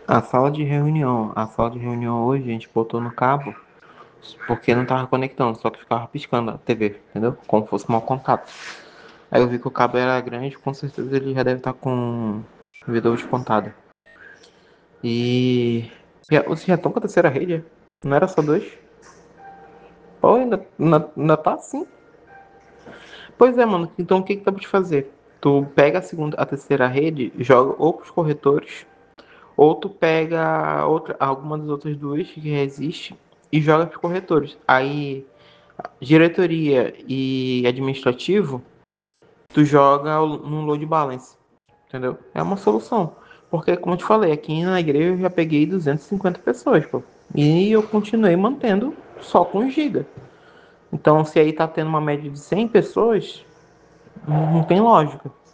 A sala de reunião hoje a gente botou no cabo porque não tava conectando, só que ficava piscando a TV, entendeu? Como fosse mau contato. Aí eu vi que o cabo era grande, com certeza ele já deve estar com o vidro despontado. E. Vocês já estão com a terceira rede? Não era só dois? Pô, ainda tá assim. Pois é, mano. Então o que dá pra te fazer? Tu pega a terceira rede, joga ou pros corretores, ou tu pega alguma das outras duas que resiste e joga pros corretores. Aí, diretoria e administrativo, tu joga num load balance, entendeu? É uma solução. Porque, como eu te falei, aqui na igreja eu já peguei 250 pessoas, pô. E eu continuei mantendo só com giga. Então, se aí tá tendo uma média de 100 pessoas, não tem lógica.